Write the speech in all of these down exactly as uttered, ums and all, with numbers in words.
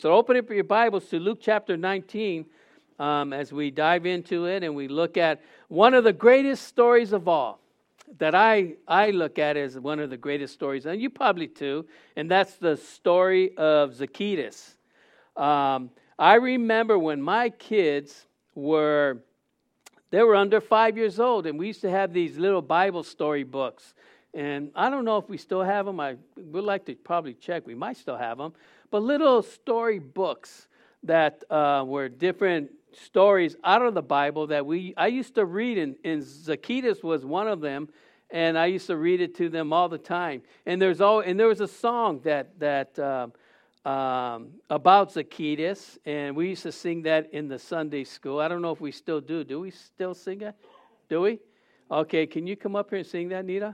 So open up your Bibles to Luke chapter nineteen um, as we dive into it and we look at one of the greatest stories of all that I, I look at as one of the greatest stories, and you probably too, and that's the story of Zacchaeus. Um, I remember when my kids were, they were under five years old, and we used to have these little Bible story books. And I don't know if we still have them. I would like to probably check. We might still have them. But little story books that uh, were different stories out of the Bible that we I used to read, and, and Zacchaeus was one of them, and I used to read it to them all the time. And there's all and there was a song that that um, um, about Zacchaeus, and we used to sing that in the Sunday school. I don't know if we still do. Do we still sing it? Do we? Okay, can you come up here and sing that, Nita?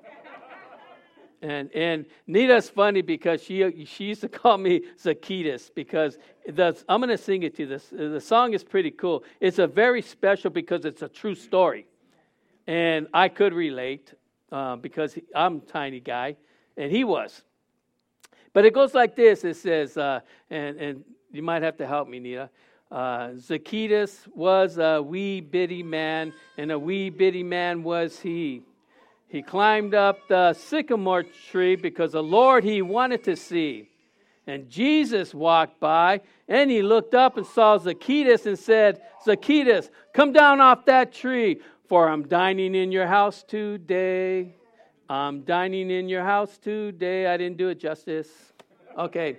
And and Nita's funny because she she used to call me Zacchaeus because the, I'm going to sing it to you. This the song is pretty cool. It's a very special because it's a true story, and I could relate uh, because he, I'm a tiny guy, and he was. But it goes like this. It says, uh, and and you might have to help me, Nita. Uh, Zacchaeus was a wee bitty man, and a wee bitty man was he. He climbed up the sycamore tree because the Lord he wanted to see. And Jesus walked by, and he looked up and saw Zacchaeus and said, Zacchaeus, come down off that tree, for I'm dining in your house today. I'm dining in your house today. I didn't do it justice. Okay.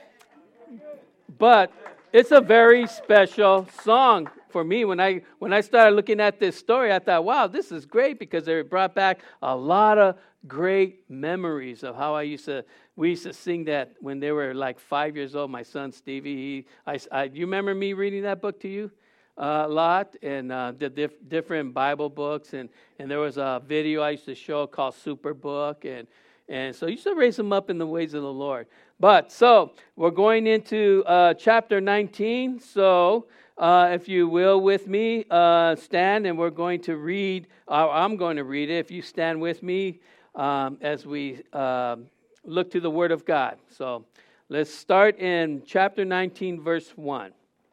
But it's a very special song. For me, when I when I started looking at this story, I thought, wow, this is great because it brought back a lot of great memories of how I used to, we used to sing that when they were like five years old. My son, Stevie, he, I, I, you remember me reading that book to you uh, a lot? And uh, the diff, different Bible books. And, and there was a video I used to show called Superbook. And, and so I used to raise them up in the ways of the Lord. But so we're going into uh, chapter nineteen. So... Uh, if you will, with me, uh, stand, and we're going to read, uh, I'm going to read it, if you stand with me um, as we uh, look to the Word of God. So let's start in chapter nineteen, verse one.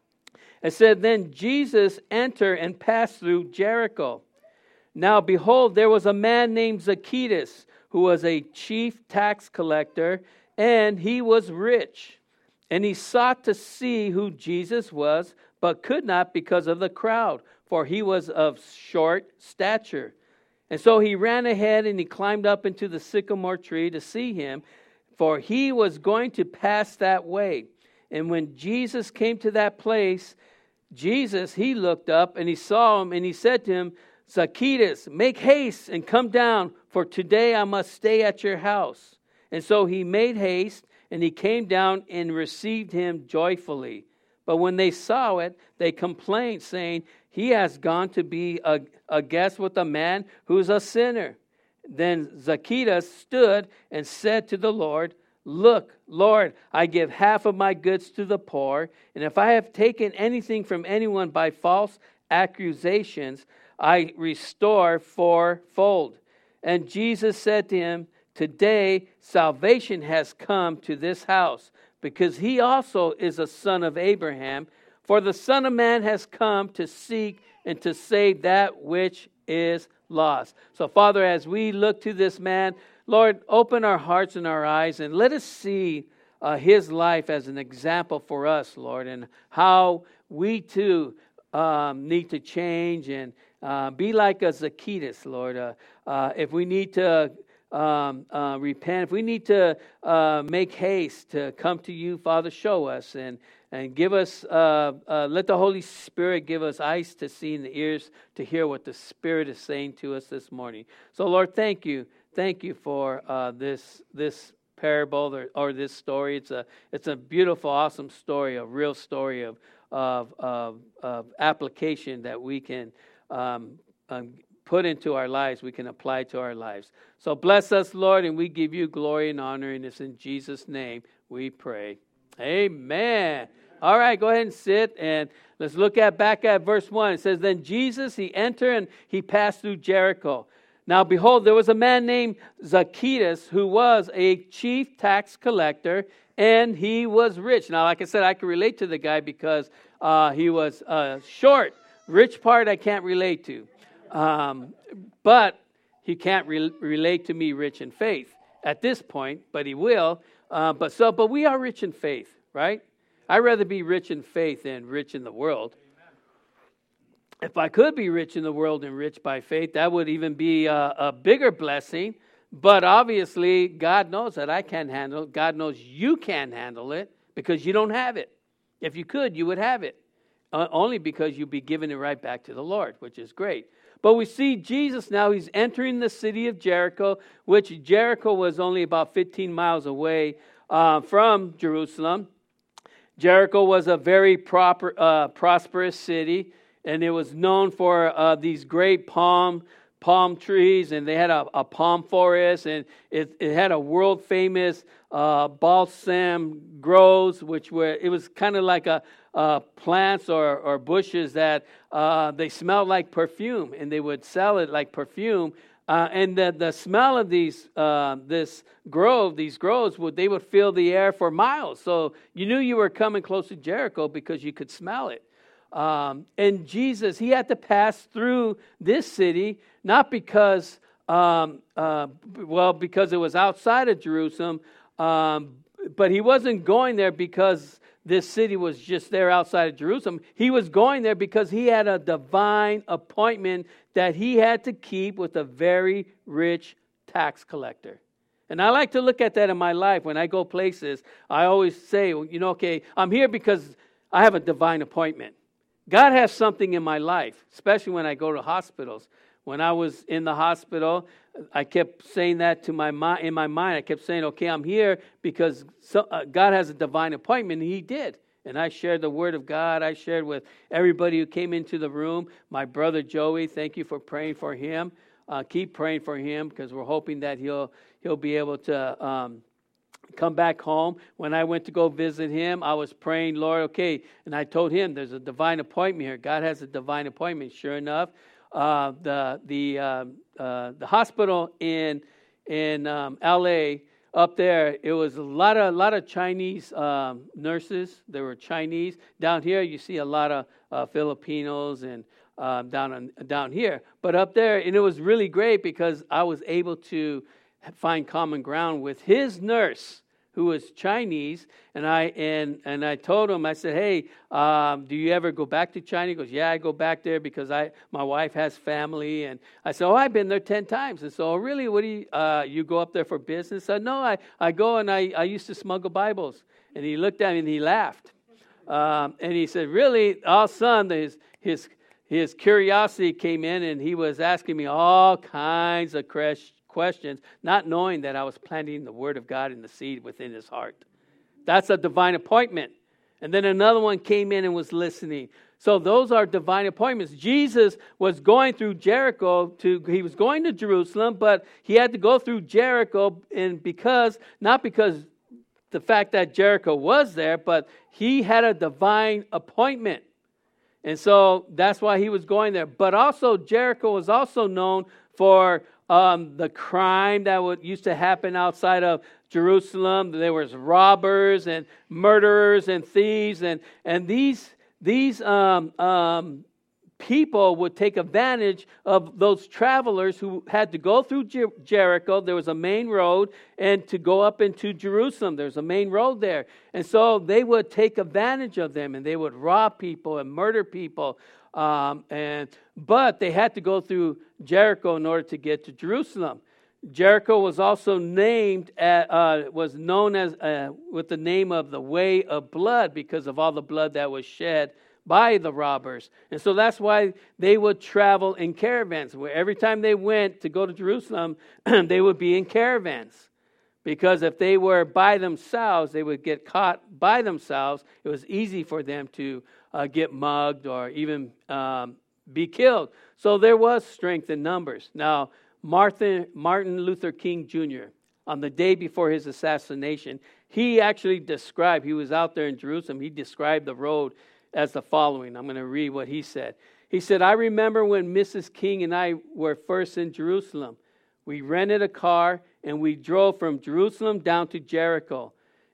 It said, Then Jesus entered and passed through Jericho. Now behold, there was a man named Zacchaeus, who was a chief tax collector, and he was rich. And he sought to see who Jesus was, but could not because of the crowd, for he was of short stature. And so he ran ahead and he climbed up into the sycamore tree to see him, for he was going to pass that way. And when Jesus came to that place, Jesus, he looked up and he saw him, and he said to him, Zacchaeus, make haste and come down, for today I must stay at your house. And so he made haste, and he came down and received him joyfully. But when they saw it, they complained, saying, He has gone to be a, a guest with a man who's a sinner. Then Zacchaeus stood and said to the Lord, Look, Lord, I give half of my goods to the poor, and if I have taken anything from anyone by false accusations, I restore fourfold. And Jesus said to him, Today salvation has come to this house, because he also is a son of Abraham. For the Son of Man has come to seek and to save that which is lost. So, Father, as we look to this man, Lord, open our hearts and our eyes and let us see uh, his life as an example for us, Lord, and how we too um, need to change and uh, be like a Zacchaeus, Lord. Uh, uh, if we need to Um, uh, repent, if we need to uh, make haste to come to you, Father, show us and and give us, uh, uh, let the Holy Spirit give us eyes to see and the ears to hear what the Spirit is saying to us this morning. So, Lord, thank you, thank you for uh, this this parable or, or this story. It's a it's a beautiful, awesome story, a real story of of of, of application that we can Um, um, put into our lives, we can apply to our lives. So bless us, Lord, and we give you glory and honor, and it's in Jesus' name we pray. Amen. All right, go ahead and sit, and let's look at back at verse one. It says, Then Jesus, he entered, and he passed through Jericho. Now behold, there was a man named Zacchaeus, who was a chief tax collector, and he was rich. Now, like I said, I can relate to the guy because uh, he was uh, short. Rich part I can't relate to. Um, but he can't re- relate to me rich in faith at this point, but he will. Uh, but so, but we are rich in faith, right? I'd rather be rich in faith than rich in the world. If I could be rich in the world and rich by faith, that would even be a, a bigger blessing. But obviously, God knows that I can't handle it. God knows you can't handle it because you don't have it. If you could, you would have it. Uh, only because you'd be giving it right back to the Lord, which is great. But we see Jesus now, he's entering the city of Jericho, which Jericho was only about fifteen miles away uh, from Jerusalem. Jericho was a very proper, uh, prosperous city, and it was known for uh, these great palm palm trees, and they had a, a palm forest, and it, it had a world famous uh, balsam groves, which were it was kind of like a uh, plants or, or bushes that uh, they smelled like perfume, and they would sell it like perfume. Uh, and the, the smell of these uh, this grove, these groves, would they would fill the air for miles. So you knew you were coming close to Jericho because you could smell it. Um, and Jesus, he had to pass through this city, not because, um, uh, well, because it was outside of Jerusalem, um, but he wasn't going there because this city was just there outside of Jerusalem. He was going there because he had a divine appointment that he had to keep with a very rich tax collector. And I like to look at that in my life. When I go places, I always say, you know, okay, I'm here because I have a divine appointment. God has something in my life, especially when I go to hospitals. When I was in the hospital, I kept saying that to my mind. In my mind, I kept saying, okay, I'm here because so, uh, God has a divine appointment, and he did. And I shared the word of God. I shared with everybody who came into the room. My brother Joey, thank you for praying for him. Uh, keep praying for him because we're hoping that he'll he'll be able to um, come back home. When I went to go visit him, I was praying, Lord, okay. And I told him there's a divine appointment here. God has a divine appointment. Sure enough, uh, the the uh, uh, the hospital in in um, L A up there, it was a lot of a lot of Chinese um, nurses. There were Chinese. Down here, you see a lot of uh, Filipinos and um, down on, down here. But up there, and it was really great because I was able to find common ground with his nurse, who was Chinese, and I and and I told him, I said, hey, um, do you ever go back to China? He goes, yeah, I go back there because I my wife has family, and I said, oh, I've been there ten times, and so really, what do you uh, you go up there for business? I said, no, I I go and I I used to smuggle Bibles, and he looked at me and he laughed, um, and he said, really, all of a sudden his his his curiosity came in, and he was asking me all kinds of questions. questions, not knowing that I was planting the word of God in the seed within his heart. That's a divine appointment. And then another one came in and was listening. So those are divine appointments. Jesus was going through Jericho to, he was going to Jerusalem, but he had to go through Jericho, and because, not because the fact that Jericho was there, but he had a divine appointment. And so that's why he was going there. But also Jericho was also known for Um, the crime that would, used to happen outside of Jerusalem. There was robbers and murderers and thieves, and and these these um, um, people would take advantage of those travelers who had to go through Jer- Jericho. There was a main road, and to go up into Jerusalem, there's a main road there, and so they would take advantage of them, and they would rob people and murder people. Um, and but they had to go through Jericho in order to get to Jerusalem. Jericho was also named at, uh, was known as uh, with the name of the Way of Blood because of all the blood that was shed by the robbers. And so that's why they would travel in caravans. Where every time they went to go to Jerusalem, they would be in caravans. Because if they were by themselves, they would get caught by themselves. It was easy for them to uh, get mugged or even um, be killed. So there was strength in numbers. Now, Martin, Martin Luther King Junior, on the day before his assassination, he actually described, he was out there in Jerusalem, he described the road as the following. I'm going to read what he said. He said, I remember when Missus King and I were first in Jerusalem. We rented a car and we drove from Jerusalem down to Jericho.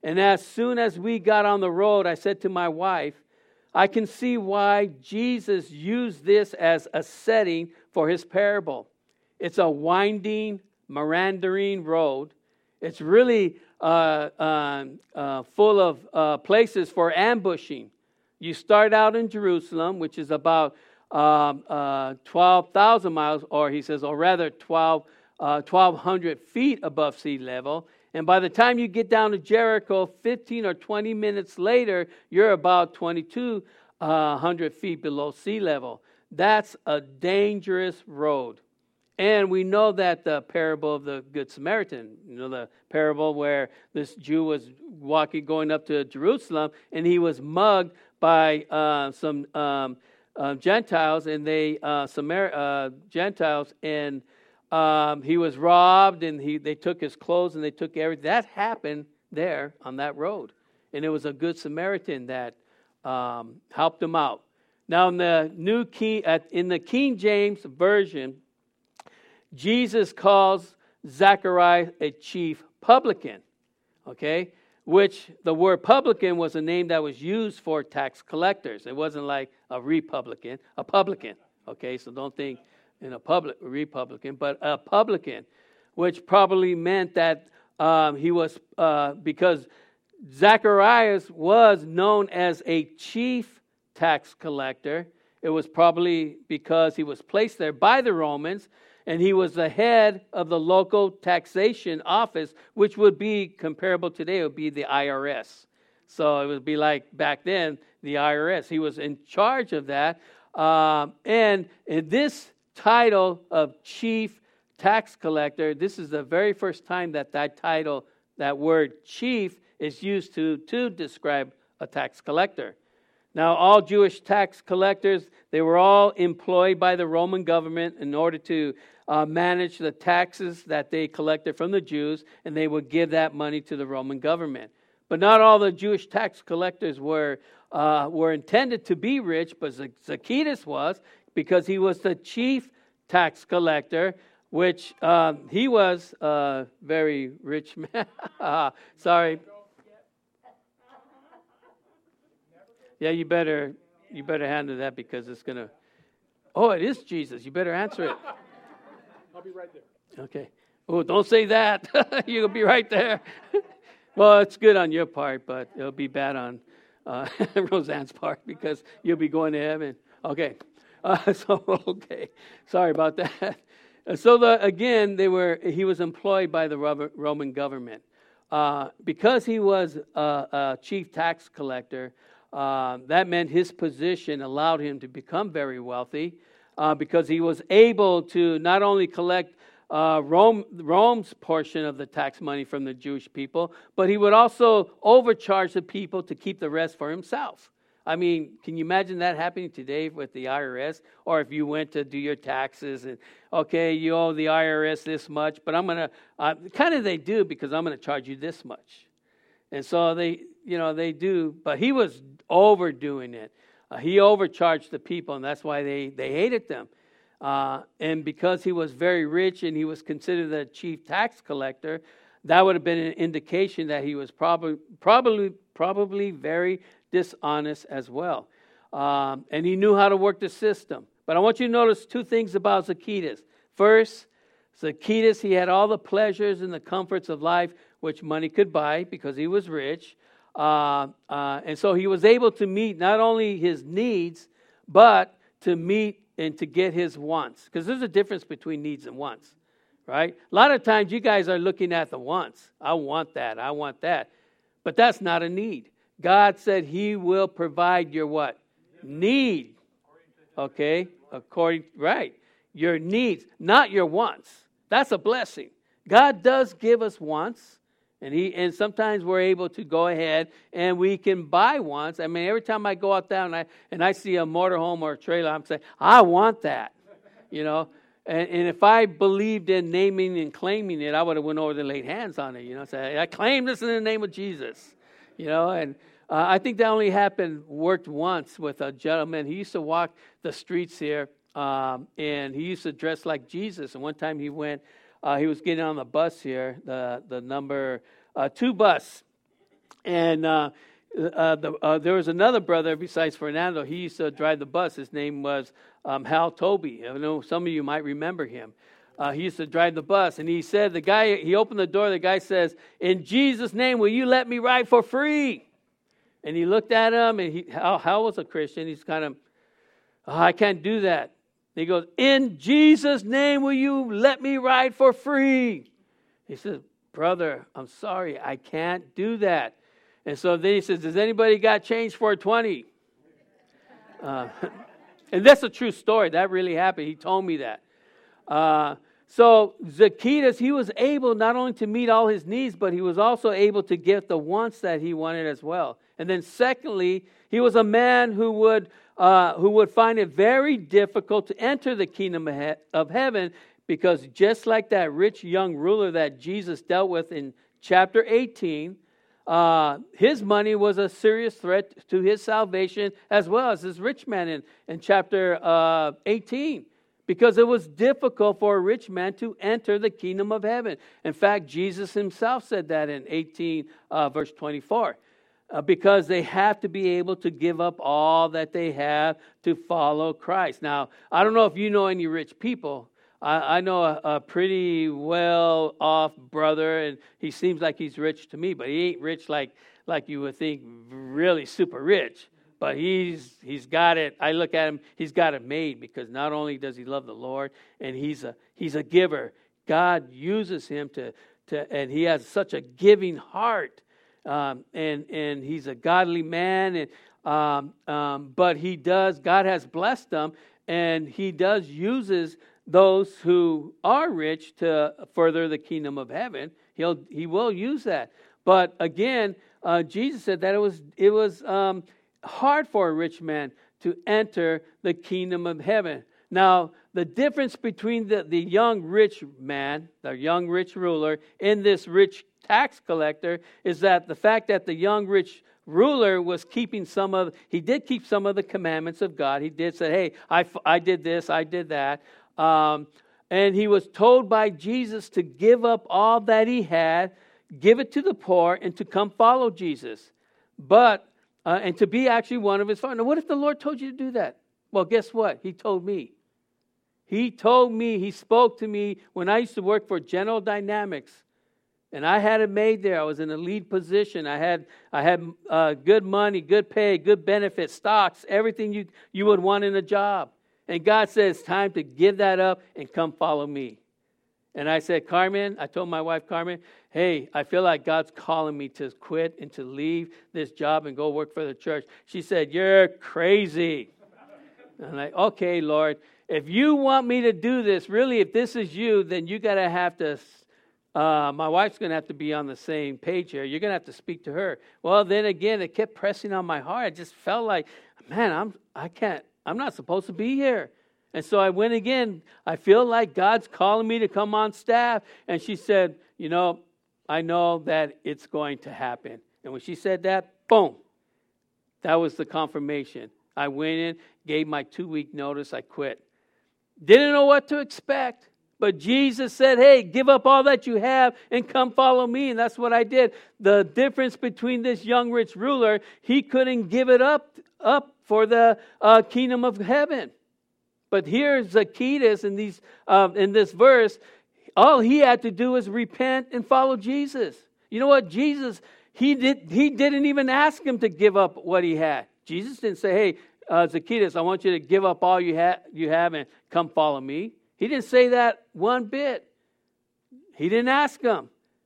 And as soon as we got on the road, I said to my wife, I can see why Jesus used this as a setting for his parable. It's a winding, meandering road. It's really uh, uh, uh, full of uh, places for ambushing. You start out in Jerusalem, which is about um, uh, twelve thousand miles, or he says, or rather twelve, uh, twelve hundred feet above sea level. And by the time you get down to Jericho, fifteen or twenty minutes later, you're about twenty-two hundred feet below sea level. That's a dangerous road. And we know that the parable of the Good Samaritan, you know, the parable where this Jew was walking, going up to Jerusalem, and he was mugged by uh, some um, uh, Gentiles, and they, uh, Samar- uh, Gentiles, and um, he was robbed, and he they took his clothes, and they took everything. That happened there on that road. And it was a Good Samaritan that um, helped him out. Now, in the New King, uh, in the King James Version, Jesus calls Zacharias a chief publican, okay? Which the word publican was a name that was used for tax collectors. It wasn't like a republican, a publican, okay? So don't think in a public republican, but a publican, which probably meant that um, he was, uh, because Zacharias was known as a chief tax collector. It was probably because he was placed there by the Romans, and he was the head of the local taxation office, which would be comparable today. It would be the I R S. So it would be like back then, the I R S. He was in charge of that. Um, and in this title of chief tax collector, this is the very first time that that title, that word chief, is used to, to describe a tax collector. Now, all Jewish tax collectors, they were all employed by the Roman government in order to uh, manage the taxes that they collected from the Jews, and they would give that money to the Roman government. But not all the Jewish tax collectors were uh, were intended to be rich, but Zacchaeus was, because he was the chief tax collector, which uh, he was a very rich man. Sorry. Yeah, you better you better handle that because it's gonna. Oh, it is Jesus. You better answer it. I'll be right there. Okay. Oh, don't say that. You'll be right there. Well, it's good on your part, but it'll be bad on uh, Roseanne's part because you'll be going to heaven. Okay. Uh, so okay. Sorry about that. So the again, they were. He was employed by the Roman government uh, because he was a, a chief tax collector. Uh, that meant his position allowed him to become very wealthy uh, because he was able to not only collect uh, Rome, Rome's portion of the tax money from the Jewish people, but he would also overcharge the people to keep the rest for himself. I mean, can you imagine that happening today with the I R S? Or if you went to do your taxes and, okay, you owe the I R S this much, but I'm going to, uh, kind of they do because I'm going to charge you this much. And so they, you know, they do, but he was overdoing it. Uh, he overcharged the people, and that's why they, they hated them. Uh, and because he was very rich and he was considered the chief tax collector, that would have been an indication that he was probably probably probably very dishonest as well. Um, and he knew how to work the system. But I want you to notice two things about Zacchaeus. First, Zacchaeus, he had all the pleasures and the comforts of life which money could buy because he was rich. Uh, uh, and so he was able to meet not only his needs, but to meet and to get his wants. Because there's a difference between needs and wants, right? A lot of times you guys are looking at the wants. I want that. I want that. But that's not a need. God said he will provide your what? Need. Okay? According, right. Your needs, not your wants. That's a blessing. God does give us wants. And he and sometimes we're able to go ahead and we can buy wants. I mean, every time I go out there and I and I see a motorhome or a trailer, I'm saying, I want that. You know. And, and if I believed in naming and claiming it, I would have went over and laid hands on it. You know, say, I claim this in the name of Jesus. You know, and uh, I think that only happened, worked once with a gentleman. He used to walk the streets here, um, and he used to dress like Jesus. And one time he went. Uh, he was getting on the bus here, the the number uh, two bus, And uh, uh, the, uh, there was another brother besides Fernando. He used to drive the bus. His name was um, Hal Toby. I know some of you might remember him. Uh, he used to drive the bus, and he said, the guy, he opened the door, the guy says, "In Jesus' name, will you let me ride for free?" And he looked at him, and he, Hal, Hal was a Christian. He's kind of, oh, I can't do that. He goes, "In Jesus' name, will you let me ride for free?" He says, "Brother, I'm sorry, I can't do that." And so then he says, "Does anybody got change for a twenty?" Uh, and that's a true story. That really happened. He told me that. Uh, so Zacchaeus, he was able not only to meet all his needs, but he was also able to get the wants that he wanted as well. And then secondly, he was a man who would uh, who would find it very difficult to enter the kingdom of, he- of heaven, because just like that rich young ruler that Jesus dealt with in chapter eighteen, uh, his money was a serious threat to his salvation, as well as this rich man in, in chapter uh, eighteen. Because it was difficult for a rich man to enter the kingdom of heaven. In fact, Jesus himself said that in eighteen, uh, verse twenty-four. Uh, because they have to be able to give up all that they have to follow Christ. Now, I don't know if you know any rich people. I, I know a, a pretty well-off brother, and he seems like he's rich to me, but he ain't rich like, like you would think, really super rich. But he's he's got it. I look at him, he's got it made, because not only does he love the Lord, and he's a he's a giver. God uses him to to and he has such a giving heart. Um, and and he's a godly man, and um, um, but he does. God has blessed him, and he does uses those who are rich to further the kingdom of heaven. He'll he will use that. But again, uh, Jesus said that it was it was. Um, hard for a rich man to enter the kingdom of heaven. Now, the difference between the, the young rich man, the young rich ruler, and this rich tax collector is that the fact that the young rich ruler was keeping some of, he did keep some of the commandments of God. He did say, hey, I, I did this, I did that. Um, and he was told by Jesus to give up all that he had, give it to the poor, and to come follow Jesus. But Uh, and to be actually one of his followers. Now, what if the Lord told you to do that? Well, guess what? He told me. He told me, he spoke to me when I used to work for General Dynamics. And I had it made there. I was in a lead position. I had I had uh, good money, good pay, good benefits, stocks, everything you, you would want in a job. And God said, it's time to give that up and come follow me. And I said, Carmen, I told my wife, Carmen, hey, I feel like God's calling me to quit and to leave this job and go work for the church. She said, you're crazy. And I'm like, okay, Lord, if you want me to do this, really, if this is you, then you got to have to, uh, my wife's going to have to be on the same page here. You're going to have to speak to her. Well, then again, it kept pressing on my heart. I just felt like, man, I'm, I can't, I'm not supposed to be here. And so I went again. I feel like God's calling me to come on staff. And she said, you know, I know that it's going to happen. And when she said that, boom, that was the confirmation. I went in, gave my two-week notice, I quit. Didn't know what to expect. But Jesus said, hey, give up all that you have and come follow me. And that's what I did. The difference between this young rich ruler, he couldn't give it up, up for the uh, kingdom of heaven. But here, Zacchaeus, in these uh, in this verse, all he had to do is repent and follow Jesus. You know what? Jesus, he did he didn't even ask him to give up what he had. Jesus didn't say, hey, uh, Zacchaeus, I want you to give up all you, ha- you have and come follow me. He didn't say that one bit. He didn't ask him.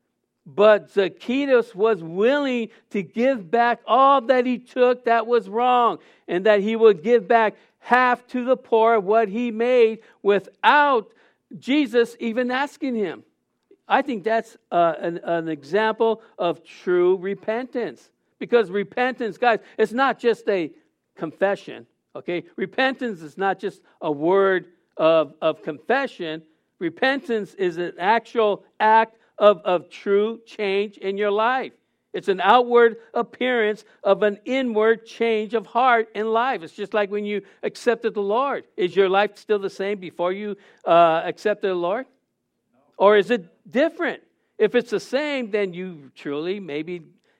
But Zacchaeus was willing to give back all that he took that was wrong, and that he would give back half to the poor what he made without Jesus even asking him. I think that's uh, an, an example of true repentance. Because repentance, guys, it's not just a confession, okay? Repentance is not just a word of, of confession. Repentance is an actual act of, of true change in your life. It's an outward appearance of an inward change of heart and life. It's just like when you accepted the Lord. Is your life still the same before you uh, accepted the Lord? No. Or is it different? If it's the same, then you truly maybe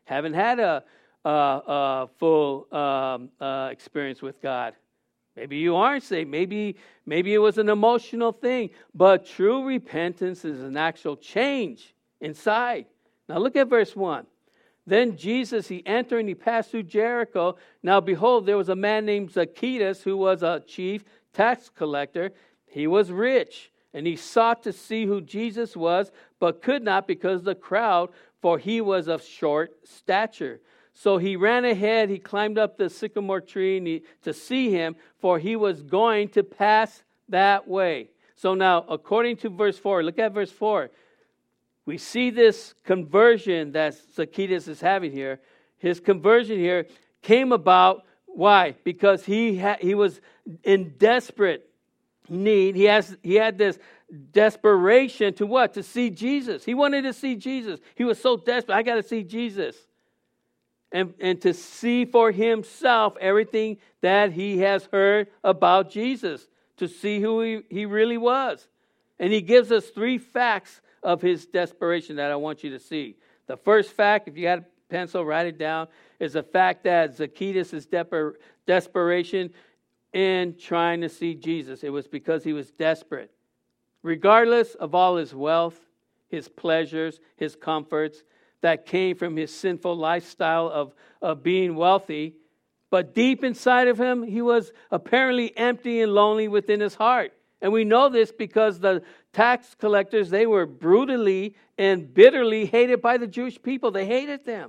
haven't had a, a, a full um, uh, experience with God. Maybe you aren't saved. Maybe, maybe it was an emotional thing. But true repentance is an actual change inside. Now look at verse one. Then Jesus, he entered and he passed through Jericho. Now behold, there was a man named Zacchaeus who was a chief tax collector. He was rich, and he sought to see who Jesus was, but could not because of the crowd, for he was of short stature. So he ran ahead, he climbed up the sycamore tree and he, to see him, for he was going to pass that way. So now, according to verse four, look at verse four. We see this conversion that Zacchaeus is having here. His conversion here came about, why? Because he ha- he was in desperate need. He has he had this desperation to what? To see Jesus. He wanted to see Jesus. He was so desperate. I got to see Jesus. And, and to see for himself everything that he has heard about Jesus. To see who he, he really was. And he gives us three facts of his desperation that I want you to see. The first fact, if you got a pencil, write it down, is the fact that Zacchaeus' desperation in trying to see Jesus. It was because he was desperate. Regardless of all his wealth, his pleasures, his comforts that came from his sinful lifestyle of, of being wealthy, but deep inside of him, he was apparently empty and lonely within his heart. And we know this because the tax collectors, they were brutally and bitterly hated by the Jewish people. They hated them.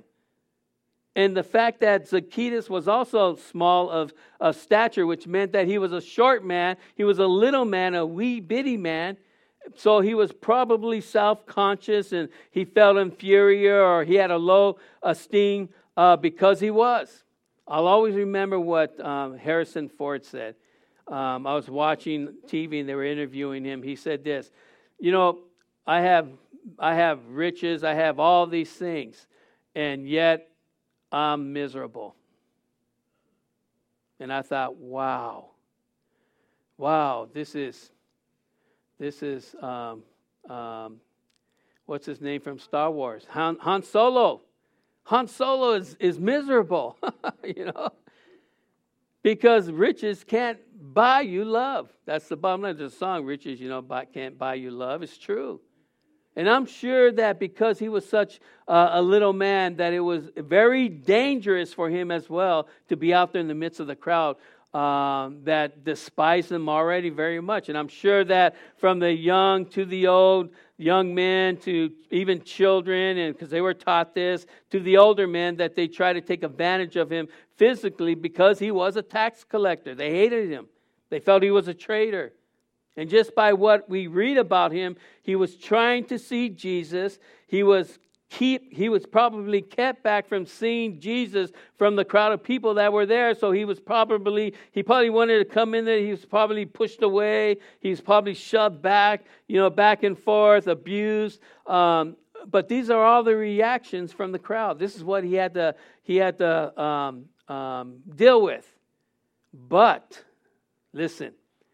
And the fact that Zacchaeus was also small of, of stature, which meant that he was a short man, he was a little man, a wee bitty man. So he was probably self-conscious and he felt inferior or he had a low esteem uh, because he was. I'll always remember what um, Harrison Ford said. Um, I was watching T V and they were interviewing him. He said this, you know, I have I have riches, I have all these things, and yet I'm miserable. And I thought, wow, wow, this is, this is, um, um, what's his name from Star Wars? Han, Han Solo. Han Solo is, is miserable, you know. Because riches can't buy you love. That's the bottom line. There's a song, riches, you know, buy, can't buy you love. It's true. And I'm sure that because he was such uh, a little man, that it was very dangerous for him as well to be out there in the midst of the crowd um, that despised him already very much. And I'm sure that from the young to the old, young men to even children, and because they were taught this, to the older men, that they try to take advantage of him physically because he was a tax collector. They hated him. They felt he was a traitor. And just by what we read about him, he was trying to see Jesus. He was keep he was probably kept back from seeing Jesus from the crowd of people that were there. So he was probably he probably wanted to come in there. He was probably pushed away. He was probably shoved back, you know, back and forth, abused. Um, but these are all the reactions from the crowd. This is what he had to he had to um, um, deal with. But listen.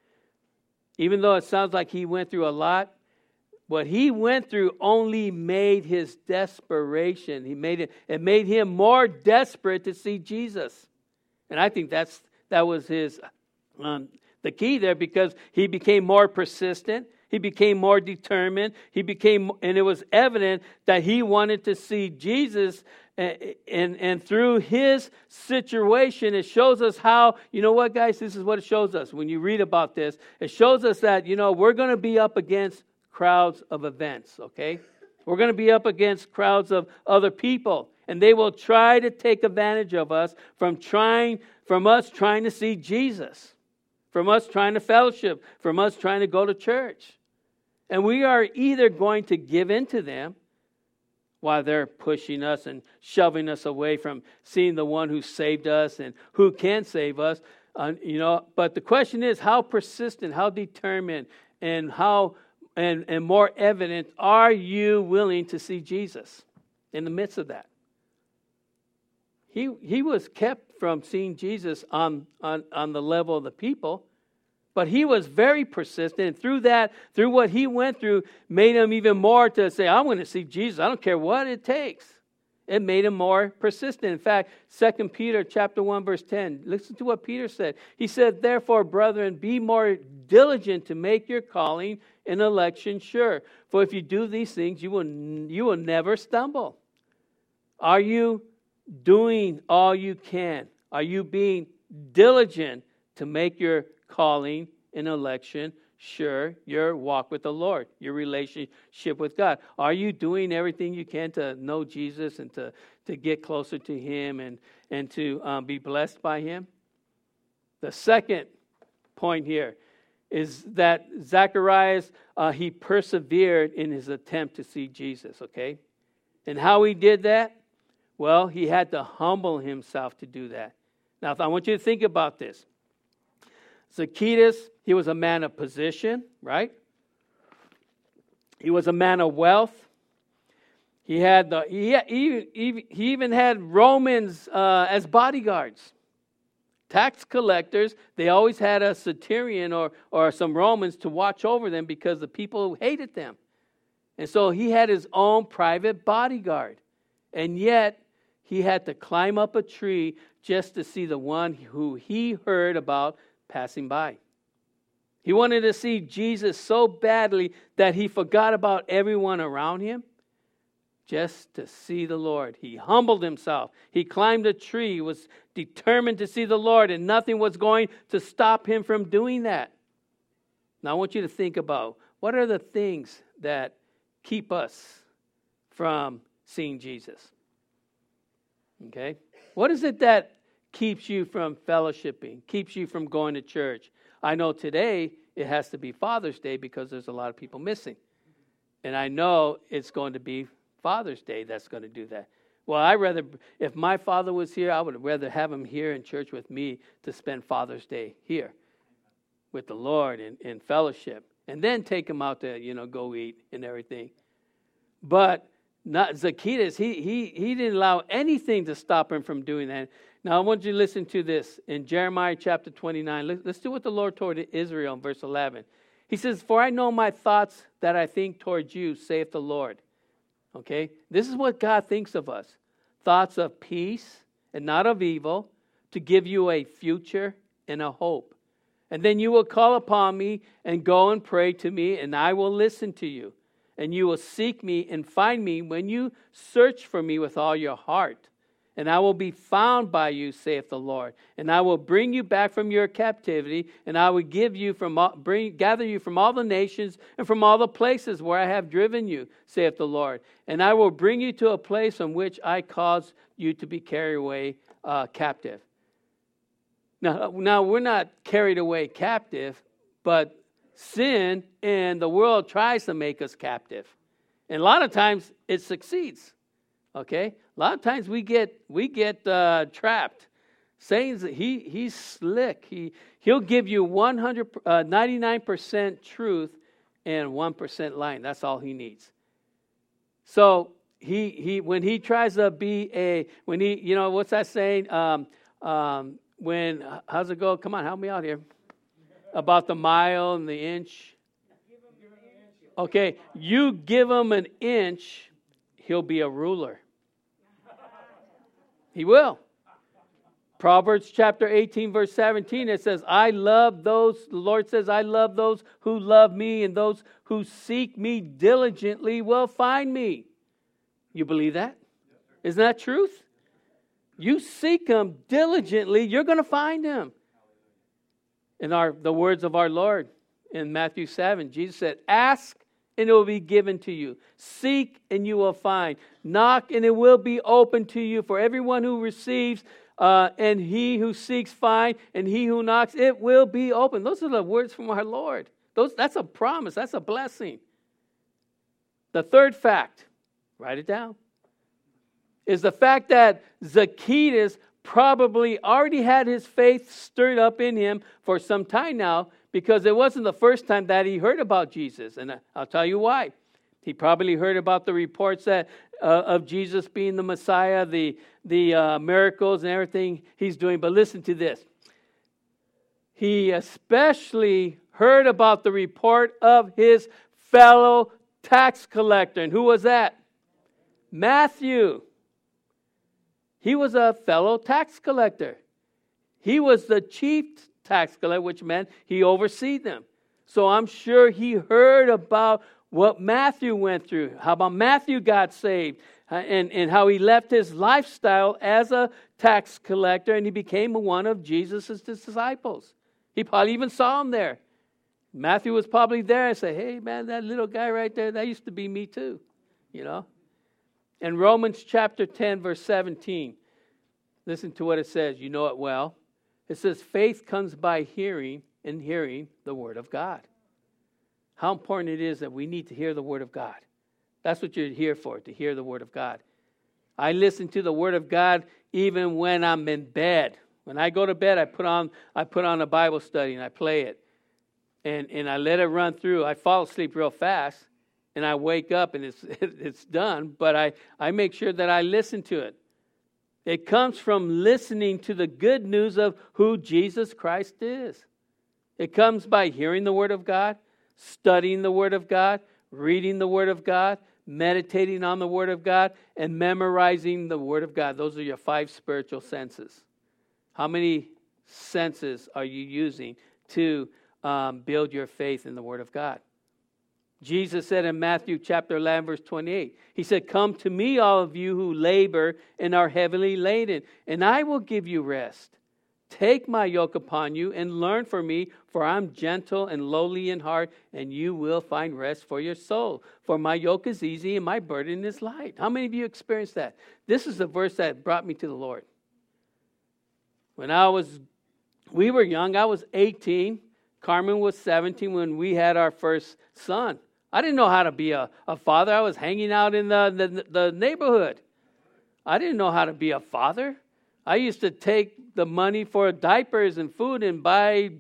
Even though it sounds like he went through a lot, what he went through only made his desperation. He made it. It made him more desperate to see Jesus, and I think that's that was his um, the key there, because he became more persistent. He became more determined. He became, and it was evident that he wanted to see Jesus. And, and and through his situation, it shows us how, you know what, guys, this is what it shows us. When you read about this, it shows us that, you know, we're going to be up against crowds of events, okay? We're going to be up against crowds of other people, and they will try to take advantage of us from trying, from us trying to see Jesus, from us trying to fellowship, from us trying to go to church. And we are either going to give in to them while they're pushing us and shoving us away from seeing the one who saved us and who can save us. Uh, you know, but the question is, how persistent, how determined, and how and, and more evident are you willing to see Jesus in the midst of that? He he was kept from seeing Jesus on, on, on the level of the people. But he was very persistent, and through that, through what he went through, made him even more to say, I'm going to see Jesus. I don't care what it takes. It made him more persistent. In fact, Second Peter chapter one, verse ten, listen to what Peter said. He said, therefore, brethren, be more diligent to make your calling and election sure. For if you do these things, you will, you will never stumble. Are you doing all you can? Are you being diligent to make your calling and election sure, your walk with the Lord, your relationship with God? Are you doing everything you can to know Jesus and to, to get closer to Him and, and to um, be blessed by Him? The second point here is that Zacharias, uh, he persevered in his attempt to see Jesus, okay? And how he did that? Well, he had to humble himself to do that. Now, I want you to think about this. Zacchaeus, he was a man of position, right? He was a man of wealth. He had the he he, he even had Romans uh, as bodyguards, tax collectors. They always had a centurion or or some Romans to watch over them because the people hated them, and so he had his own private bodyguard, and yet he had to climb up a tree just to see the one who he heard about passing by. He wanted to see Jesus so badly that he forgot about everyone around him just to see the Lord. He humbled himself. He climbed a tree, was determined to see the Lord, and nothing was going to stop him from doing that. Now I want you to think about, what are the things that keep us from seeing Jesus? Okay? What is it that keeps you from fellowshipping, keeps you from going to church? I know today it has to be Father's Day because there's a lot of people missing. And I know it's going to be Father's Day that's going to do that. Well, I rather, if my father was here, I would rather have him here in church with me to spend Father's Day here with the Lord in, in fellowship. And then take him out to, you know, go eat and everything. But not Zacchaeus, he, he, he didn't allow anything to stop him from doing that. Now, I want you to listen to this in Jeremiah chapter twenty-nine. Let's, let's do what the Lord told Israel in verse eleven. He says, for I know my thoughts that I think towards you, saith the Lord. Okay? This is what God thinks of us. Thoughts of peace and not of evil, to give you a future and a hope. And then you will call upon me and go and pray to me, and I will listen to you. And you will seek me and find me when you search for me with all your heart. And I will be found by you, saith the Lord. And I will bring you back from your captivity, and I will give you from all, bring, gather you from all the nations and from all the places where I have driven you, saith the Lord. And I will bring you to a place from which I caused you to be carried away uh, captive. Now, now, we're not carried away captive, but sin and the world tries to make us captive. And a lot of times it succeeds. Okay? A lot of times we get we get uh, trapped. Satan's he he's slick. He he'll give you one hundred uh, ninety-nine percent truth and one percent lying. That's all he needs. So he he when he tries to be a when he you know what's that saying? Um, um, when how's it go? Come on, help me out here. About the mile and the inch. Okay, you give him an inch, he'll be a ruler. He will. Proverbs chapter eighteen, verse seventeen, it says, I love those, the Lord says, I love those who love me, and those who seek me diligently will find me. You believe that? Isn't that truth? You seek him diligently, you're going to find him. In our the words of our Lord in Matthew seven, Jesus said, ask and it will be given to you. Seek and you will find. Knock and it will be open to you. For everyone who receives uh, and he who seeks find, and he who knocks, it will be open. Those are the words from our Lord. Those That's a promise. That's a blessing. The third fact, write it down, is the fact that Zacchaeus probably already had his faith stirred up in him for some time now, because it wasn't the first time that he heard about Jesus. And I'll tell you why. He probably heard about the reports that uh, of Jesus being the Messiah, the, the uh, miracles and everything he's doing. But listen to this. He especially heard about the report of his fellow tax collector. And who was that? Matthew. He was a fellow tax collector. He was the chief tax collector, which meant he overseed them. So I'm sure he heard about what Matthew went through, how about Matthew got saved, uh, and, and how he left his lifestyle as a tax collector and he became one of Jesus' disciples. He probably even saw him there. Matthew was probably there and said, hey, man, that little guy right there, that used to be me too, you know. In Romans chapter ten, verse seventeen, listen to what it says. You know it well. It says, faith comes by hearing, and hearing the word of God. How important it is that we need to hear the word of God. That's what you're here for, to hear the word of God. I listen to the word of God even when I'm in bed. When I go to bed, I put on I put on a Bible study and I play it. And and I let it run through. I fall asleep real fast and I wake up and it's it's done, but I, I make sure that I listen to it. It comes from listening to the good news of who Jesus Christ is. It comes by hearing the word of God, studying the word of God, reading the word of God, meditating on the word of God, and memorizing the word of God. Those are your five spiritual senses. How many senses are you using to um, build your faith in the word of God? Jesus said in Matthew chapter eleven, verse twenty-eight, he said, come to me, all of you who labor and are heavily laden, and I will give you rest. Take my yoke upon you and learn from me, for I'm gentle and lowly in heart, and you will find rest for your soul. For my yoke is easy and my burden is light. How many of you experienced that? This is the verse that brought me to the Lord. When I was, we were young, I was eighteen. Carmen was seventeen when we had our first son. I didn't know how to be a, a father. I was hanging out in the, the, the neighborhood. I didn't know how to be a father. I used to take the money for diapers and food and buy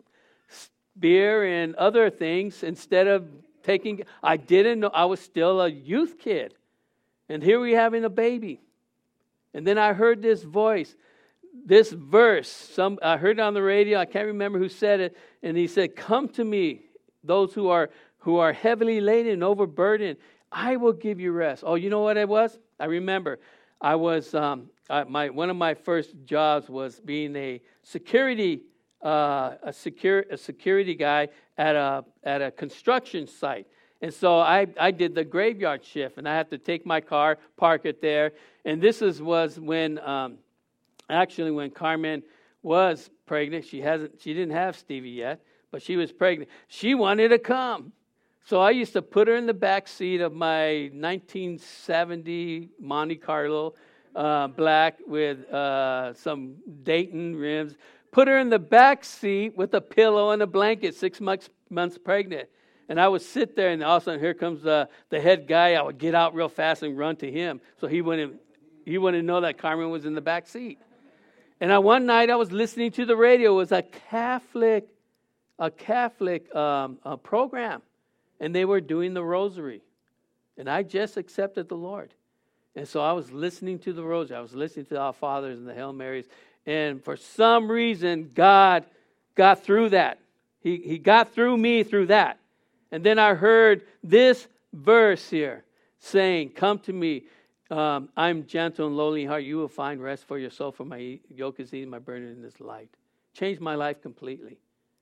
beer and other things instead of taking. I didn't know. I was still a youth kid. And here we having a baby. And then I heard this voice, this verse. Some I heard it on the radio. I can't remember who said it. And he said, come to me, those who are who are heavily laden and overburdened. I will give you rest. Oh, you know what it was? I remember. I was um, I, my one of my first jobs was being a security uh, a secure a security guy at a at a construction site, and so I, I did the graveyard shift, and I had to take my car, park it there, and this is was when um, actually when Carmen was pregnant. She hasn't she didn't have Stevie yet, but she was pregnant. She wanted to come. So I used to put her in the back seat of my nineteen seventy Monte Carlo uh, black with uh, some Dayton rims. Put her in the back seat with a pillow and a blanket, six months, months pregnant. And I would sit there, and all of a sudden, here comes the, the head guy. I would get out real fast and run to him, so he wouldn't he wouldn't know that Carmen was in the back seat. And I, one night, I was listening to the radio. It was a Catholic a Catholic um, a program. And they were doing the rosary. And I just accepted the Lord. And so I was listening to the rosary. I was listening to Our Fathers and the Hail Marys. And for some reason, God got through that. He, he got through me through that. And then I heard this verse here saying, come to me. Um, I'm gentle and lowly in heart. You will find rest for your soul. For my yoke is easy, my burden is light. Changed my life completely.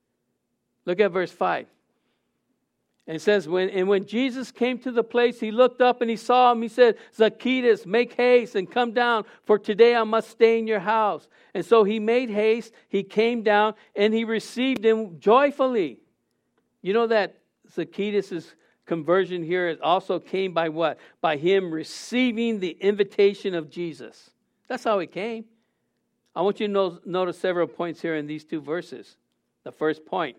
Look at verse five. And it says, when and when Jesus came to the place, he looked up and he saw him. He said, Zacchaeus, make haste and come down, for today I must stay in your house. And so he made haste, he came down, and he received him joyfully. You know that Zacchaeus' conversion here also came by what? By him receiving the invitation of Jesus. That's how it came. I want you to know, notice several points here in these two verses. The first point,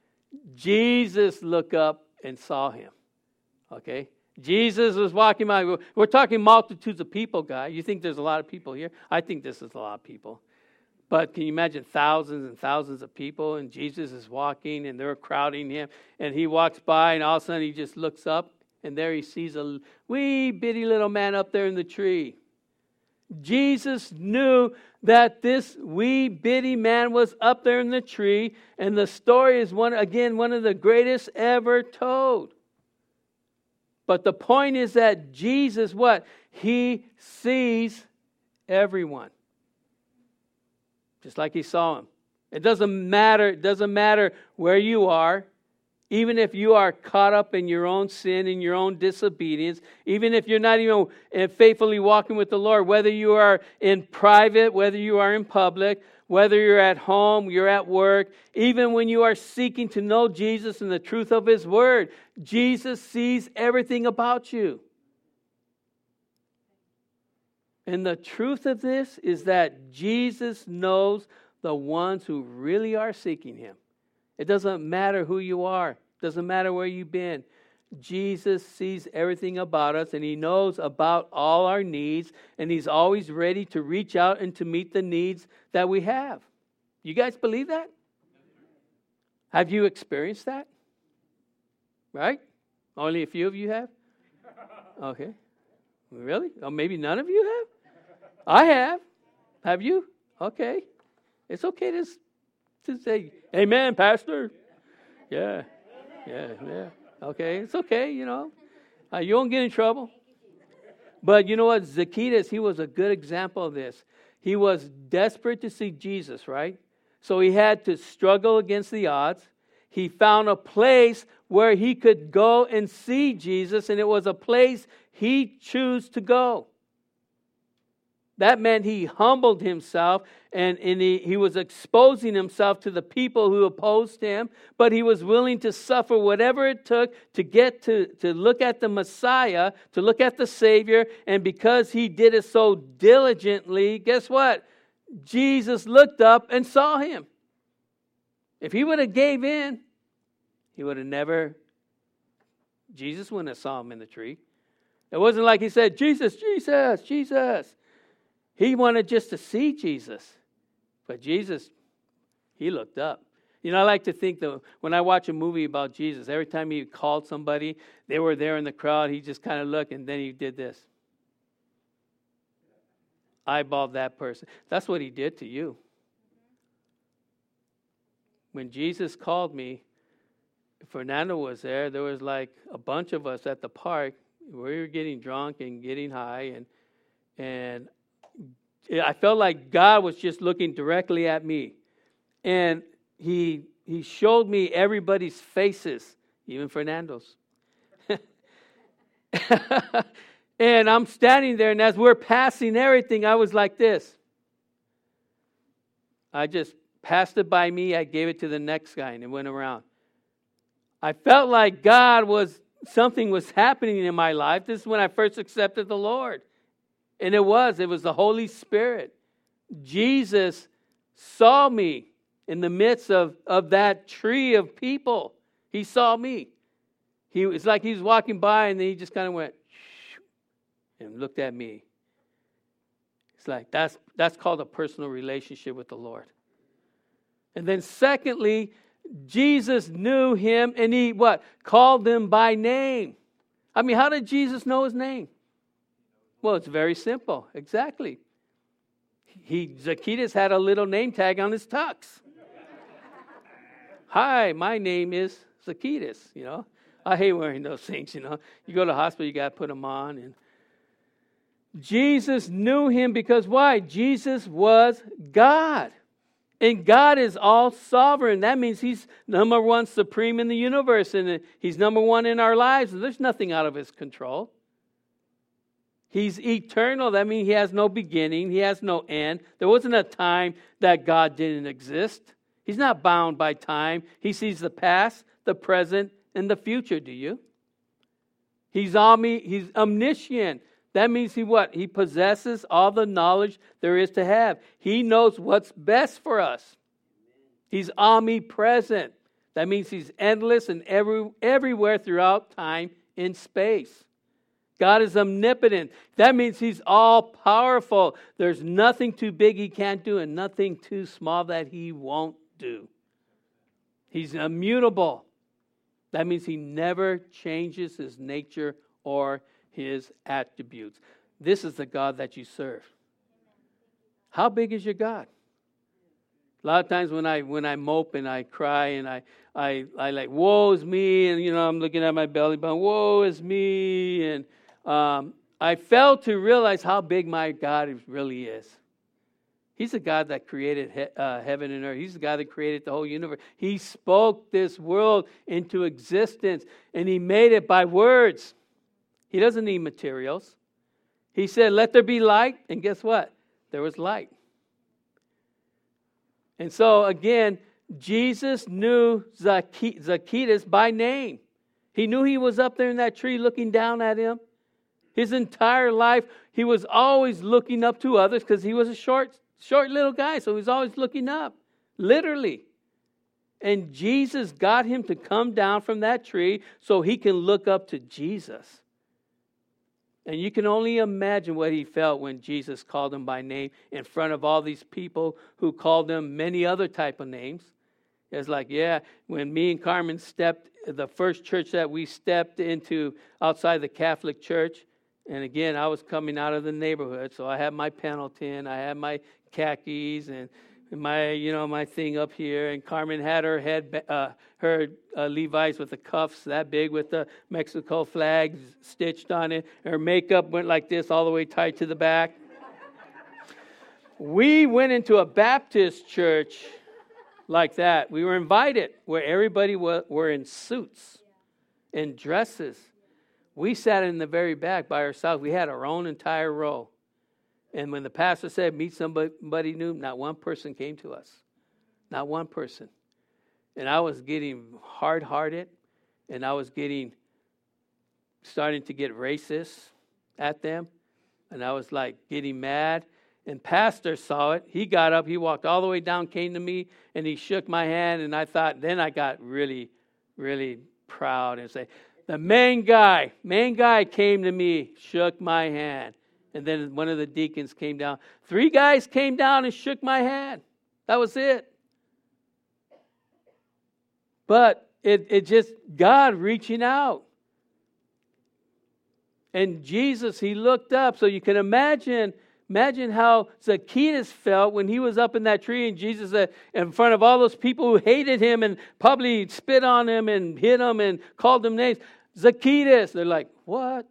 Jesus looked up and saw him. Okay? Jesus was walking by. We're talking multitudes of people, guy. You think there's a lot of people here? I think this is a lot of people. But can you imagine thousands and thousands of people, and Jesus is walking, and they're crowding him, and he walks by, and all of a sudden he just looks up, and there he sees a wee bitty little man up there in the tree. Jesus knew that this wee bitty man was up there in the tree, and the story is one again one of the greatest ever told. But the point is that Jesus, what? He sees Everyone. Just like he saw him. It doesn't matter, it doesn't matter where you are. Even if you are caught up in your own sin, in your own disobedience, even if you're not even faithfully walking with the Lord, whether you are in private, whether you are in public, whether you're at home, you're at work, even when you are seeking to know Jesus and the truth of His Word, Jesus sees everything about you. And the truth of this is that Jesus knows the ones who really are seeking Him. It doesn't matter who you are. It doesn't matter where you've been. Jesus sees everything about us, and He knows about all our needs, and He's always ready to reach out and to meet the needs that we have. You guys believe that? Have you experienced that? Right? Only a few of you have? Okay. Really? Or maybe none of you have? I have. Have you? Okay. It's okay to, to say, amen, Pastor. Yeah. Yeah, yeah. Okay, it's okay, you know. Uh, you won't get in trouble. But you know what? Zacchaeus, he was a good example of this. He was desperate to see Jesus, right? So he had to struggle against the odds. He found a place where he could go and see Jesus, and it was a place he chose to go. That meant he humbled himself, and, and he, he was exposing himself to the people who opposed him, but he was willing to suffer whatever it took to get to, to look at the Messiah, to look at the Savior, and because he did it so diligently, guess what? Jesus looked up and saw him. If he would have gave in, he would have never, Jesus wouldn't have saw him in the tree. It wasn't like he said, Jesus, Jesus, Jesus. He wanted just to see Jesus. But Jesus, he looked up. You know, I like to think that when I watch a movie about Jesus, every time he called somebody, they were there in the crowd, he just kind of looked and then he did this. Eyeballed that person. That's what he did to you. When Jesus called me, Fernando was there. There was like a bunch of us at the park. We were getting drunk and getting high, and and I felt like God was just looking directly at me. And he he showed me everybody's faces, even Fernando's. And I'm standing there, and as we're passing everything, I was like this. I just passed it by me. I gave it to the next guy, and it went around. I felt like God was, something was happening in my life. This is when I first accepted the Lord. And it was, it was the Holy Spirit. Jesus saw me in the midst of, of that tree of people. He saw me. He was like he was walking by, and then he just kind of went and looked at me. It's like that's that's called a personal relationship with the Lord. And then secondly, Jesus knew him, and he what? Called him by name. I mean, how did Jesus know his name? Well, it's very simple. Exactly. He Zacchaeus had a little name tag on his tux. Hi, my name is Zacchaeus. You know, I hate wearing those things. You know, you go to the hospital, you got to put them on. And Jesus knew him because why? Jesus was God. And God is all sovereign. That means he's number one supreme in the universe. And he's number one in our lives. And there's nothing out of his control. He's eternal. That means he has no beginning. He has no end. There wasn't a time that God didn't exist. He's not bound by time. He sees the past, the present, and the future. Do you? He's omni, he's omniscient. That means he what? He possesses all the knowledge there is to have. He knows what's best for us. He's omnipresent. That means he's endless and every, everywhere throughout time and space. God is omnipotent. That means he's all powerful. There's nothing too big he can't do and nothing too small that he won't do. He's immutable. That means he never changes his nature or his attributes. This is the God that you serve. How big is your God? A lot of times when I when I mope and I cry and I I I like, woe is me, and you know I'm looking at my belly button, woe is me, and um, I failed to realize how big my God really is. He's the God that created he, uh, heaven and earth. He's the God that created the whole universe. He spoke this world into existence, and He made it by words. He doesn't need materials. He said, let there be light, and guess what? There was light. And so, again, Jesus knew Zacchae- Zacchaeus by name. He knew he was up there in that tree looking down at him. His entire life, he was always looking up to others because he was a short, short little guy. So he was always looking up, literally. And Jesus got him to come down from that tree so he can look up to Jesus. And you can only imagine what he felt when Jesus called him by name in front of all these people who called him many other type of names. It's like, yeah, when me and Carmen stepped, the first church that we stepped into outside the Catholic Church, and again, I was coming out of the neighborhood, so I had my Pendleton, I had my khakis, and my, you know, my thing up here. And Carmen had her head, uh, her uh, Levi's with the cuffs that big with the Mexico flag stitched on it. Her makeup went like this, all the way tight to the back. We went into a Baptist church like that. We were invited, where everybody were, were in suits and dresses. We sat in the very back by ourselves. We had our own entire row. And when the pastor said, meet somebody new, not one person came to us. Not one person. And I was getting hard-hearted, and I was getting, starting to get racist at them. And I was like getting mad. And pastor saw it. He got up, he walked all the way down, came to me, and he shook my hand. And I thought, then I got really, really proud and say, the main guy, main guy came to me, shook my hand. And then one of the deacons came down. Three guys came down and shook my hand. That was it. But it, it just, God reaching out. And Jesus, he looked up. So you can imagine, imagine how Zacchaeus felt when he was up in that tree and Jesus uh, in front of all those people who hated him and probably spit on him and hit him and called him names. Zacchaeus, they're like, what?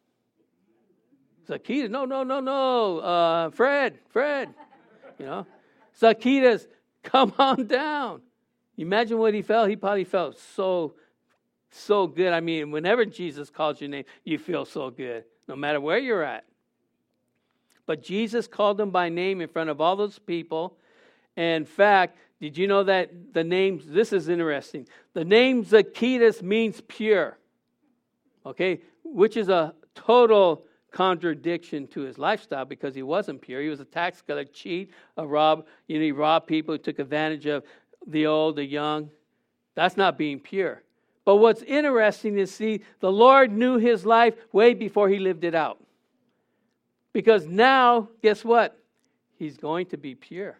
Zacchaeus, no, no, no, no. Uh, Fred, Fred, you know. Zacchaeus, come on down. Imagine what he felt. He probably felt so, so good. I mean, whenever Jesus calls your name, you feel so good, no matter where you're at. But Jesus called him by name in front of all those people. And in fact, did you know that the name, this is interesting, the name Zacchaeus means pure. Okay, which is a total contradiction to his lifestyle because he wasn't pure. He was a tax collector, cheat, a rob. You know, he robbed people, he took advantage of the old, the young. That's not being pure. But what's interesting is, see, the Lord knew his life way before he lived it out. Because now, guess what? He's going to be pure.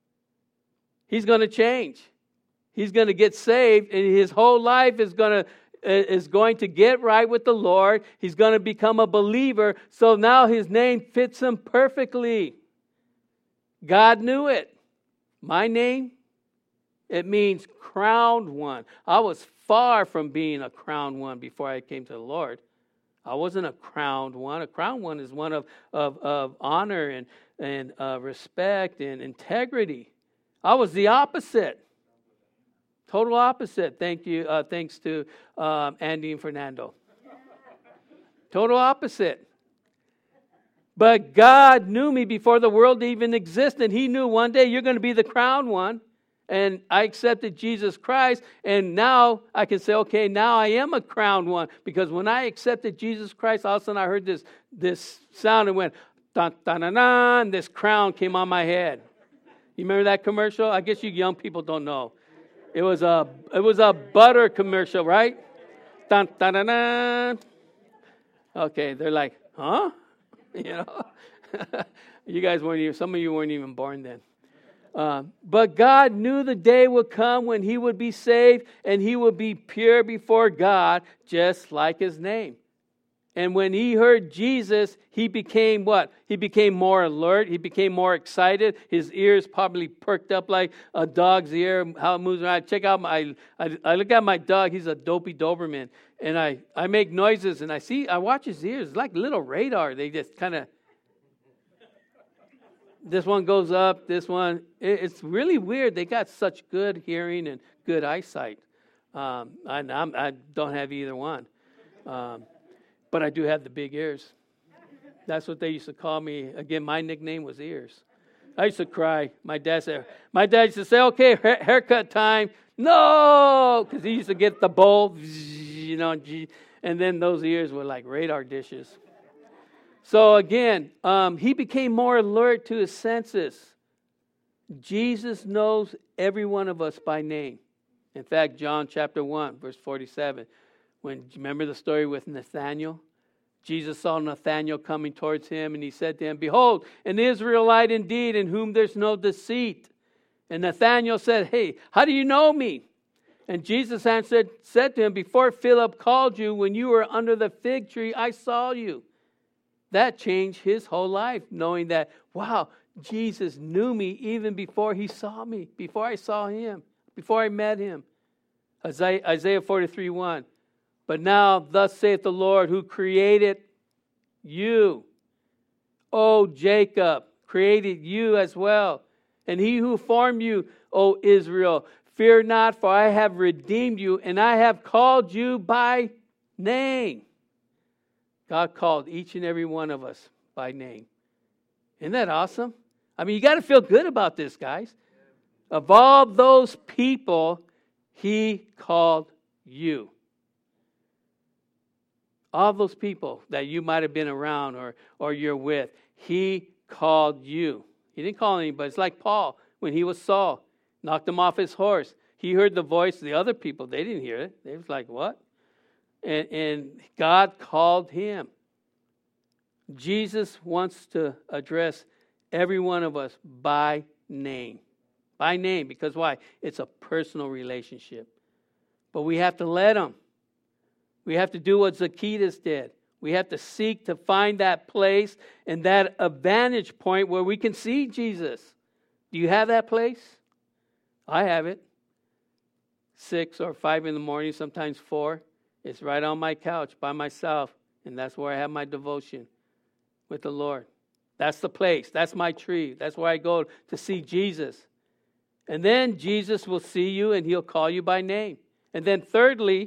He's going to change. He's going to get saved, and his whole life is going to is going to get right with the Lord. He's going to become a believer. So now his name fits him perfectly. God knew it. My name, it means crowned one. I was far from being a crowned one before I came to the Lord. I wasn't a crowned one. A crowned one is one of, of, of honor and, and uh, respect and integrity. I was the opposite. Total opposite. Thank you. Uh, thanks to um, Andy and Fernando. Total opposite. But God knew me before the world even existed. He knew one day you're going to be the crowned one. And I accepted Jesus Christ. And now I can say, okay, now I am a crowned one. Because when I accepted Jesus Christ, all of a sudden I heard this, this sound and went, dun, dun, dun, dun, and this crown came on my head. You remember that commercial? I guess you young people don't know. It was a it was a butter commercial, right? Dun, dun, dun, dun. Okay, they're like, huh? You know, you guys weren't even. Some of you weren't even born then. Uh, but God knew the day would come when He would be saved and He would be pure before God, just like His name. And when he heard Jesus, he became what? He became more alert. He became more excited. His ears probably perked up like a dog's ear, how it moves around. I check out my, I, I look at my dog. He's a dopey Doberman. And I, I make noises and I see, I watch his ears. It's like little radar. They just kind of, this one goes up, this one. It, it's really weird. They got such good hearing and good eyesight. Um, I, I'm, I don't have either one. Um, But I do have the big ears. That's what they used to call me. Again, my nickname was Ears. I used to cry. My dad said, my dad used to say, okay, ha- haircut time. No, because he used to get the bowl, you know, and then those ears were like radar dishes. So again, um, he became more alert to his senses. Jesus knows every one of us by name. In fact, John chapter one, verse forty-seven. When, remember the story with Nathanael? Jesus saw Nathanael coming towards him, and he said to him, behold, an Israelite indeed, in whom there's no deceit. And Nathanael said, hey, how do you know me? And Jesus answered, said to him, before Philip called you, when you were under the fig tree, I saw you. That changed his whole life, knowing that, wow, Jesus knew me even before he saw me, before I saw him, before I met him. Isaiah, Isaiah forty-three one. But now, thus saith the Lord, who created you, O Jacob, created you as well. And he who formed you, O Israel, fear not, for I have redeemed you, and I have called you by name. God called each and every one of us by name. Isn't that awesome? I mean, you got to feel good about this, guys. Of all those people, he called you. All those people that you might have been around or, or you're with, he called you. He didn't call anybody. It's like Paul when he was Saul, knocked him off his horse. He heard the voice of the other people. They didn't hear it. They was like, what? And, and God called him. Jesus wants to address every one of us by name. By name, because why? It's a personal relationship. But we have to let him. We have to do what Zacchaeus did. We have to seek to find that place and that a vantage point where we can see Jesus. Do you have that place? I have it. Six or five in the morning, sometimes four. It's right on my couch by myself. And that's where I have my devotion with the Lord. That's the place. That's my tree. That's where I go to see Jesus. And then Jesus will see you and he'll call you by name. And then thirdly,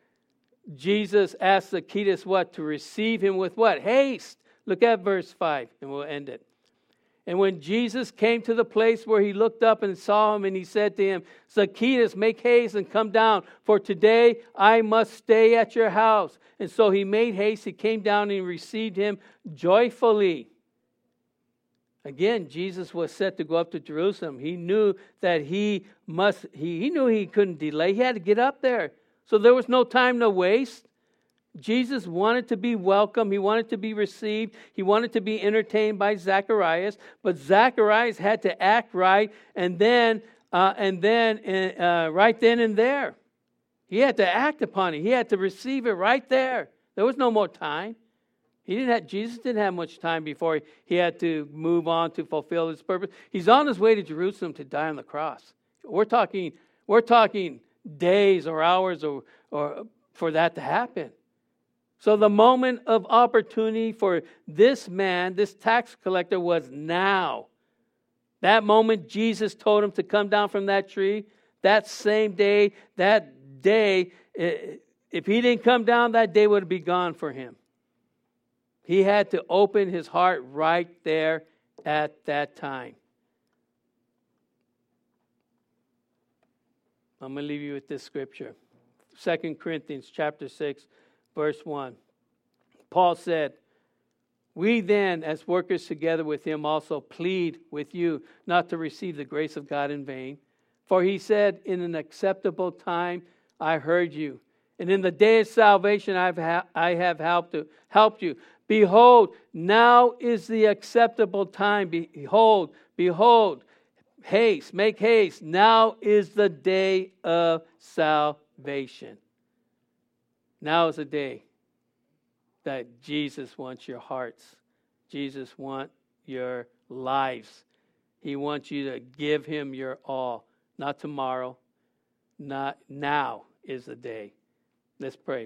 Jesus asked Zacchaeus what? To receive him with what? Haste. Look at verse five and we'll end it. And when Jesus came to the place where he looked up and saw him, and he said to him, Zacchaeus, make haste and come down, for today I must stay at your house. And so he made haste. He came down and received him joyfully. Again, Jesus was set to go up to Jerusalem. He knew that he must, he, he knew he couldn't delay. He had to get up there. So there was no time to waste. Jesus wanted to be welcomed. He wanted to be received. He wanted to be entertained by Zacharias. But Zacharias had to act right, and then, uh, and then, uh, right then and there, he had to act upon it. He had to receive it right there. There was no more time. He didn't have. Jesus didn't have much time before he had to move on to fulfill his purpose. He's on his way to Jerusalem to die on the cross. We're talking. We're talking. days or hours or, or for that to happen. So the moment of opportunity for this man, this tax collector, was now. That moment Jesus told him to come down from that tree, that same day, that day, if he didn't come down, that day would be gone for him. He had to open his heart right there at that time. I'm going to leave you with this scripture. Second Corinthians chapter six, verse one. Paul said, we then, as workers together with him, also plead with you not to receive the grace of God in vain. For he said, in an acceptable time I heard you, and in the day of salvation I've ha- I have helped, to, helped you. Behold, now is the acceptable time. Behold, behold, haste, make haste. Now is the day of salvation. Now is the day. that Jesus wants your hearts. Jesus wants your lives. He wants you to give him your all. Not tomorrow. Not now is the day. Let's pray.